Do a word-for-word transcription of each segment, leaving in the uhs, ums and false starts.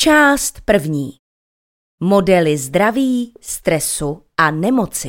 Část první. Modely zdraví, stresu a nemoci.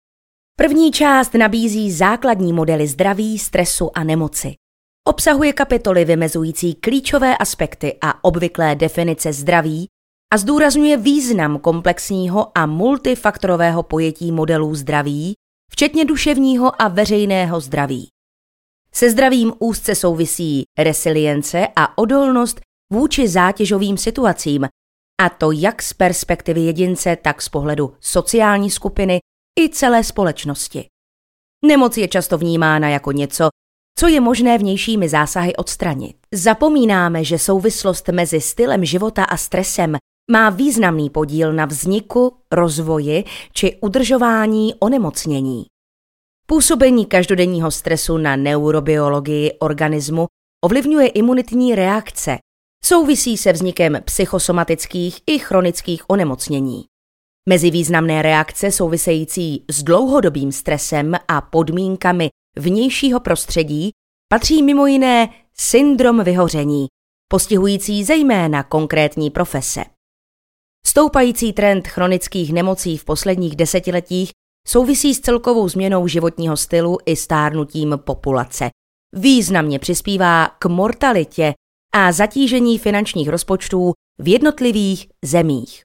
První část nabízí základní modely zdraví, stresu a nemoci. Obsahuje kapitoly vymezující klíčové aspekty a obvyklé definice zdraví a zdůrazňuje význam komplexního a multifaktorového pojetí modelů zdraví, včetně duševního a veřejného zdraví. Se zdravím úzce souvisí resilience a odolnost vůči zátěžovým situacím, a to jak z perspektivy jedince, tak z pohledu sociální skupiny i celé společnosti. Nemoc je často vnímána jako něco, co je možné vnějšími zásahy odstranit. Zapomínáme, že souvislost mezi stylem života a stresem má významný podíl na vzniku, rozvoji či udržování onemocnění. Působení každodenního stresu na neurobiologii organismu ovlivňuje imunitní reakce, souvisí se vznikem psychosomatických i chronických onemocnění. Mezi významné reakce související s dlouhodobým stresem a podmínkami vnějšího prostředí patří mimo jiné syndrom vyhoření, postihující zejména konkrétní profese. Stoupající trend chronických nemocí v posledních desetiletích souvisí s celkovou změnou životního stylu i stárnutím populace. Významně přispívá k mortalitě a zatížení finančních rozpočtů v jednotlivých zemích.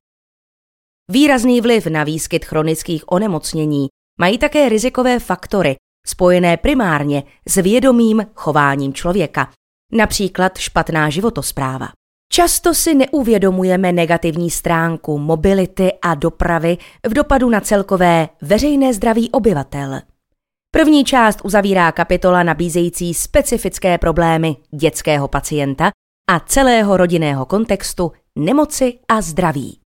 Výrazný vliv na výskyt chronických onemocnění mají také rizikové faktory, spojené primárně s vědomým chováním člověka, například špatná životospráva. Často si neuvědomujeme negativní stránku mobility a dopravy v dopadu na celkové veřejné zdraví obyvatel. První část uzavírá kapitola nabízející specifické problémy dětského pacienta a celého rodinného kontextu nemoci a zdraví.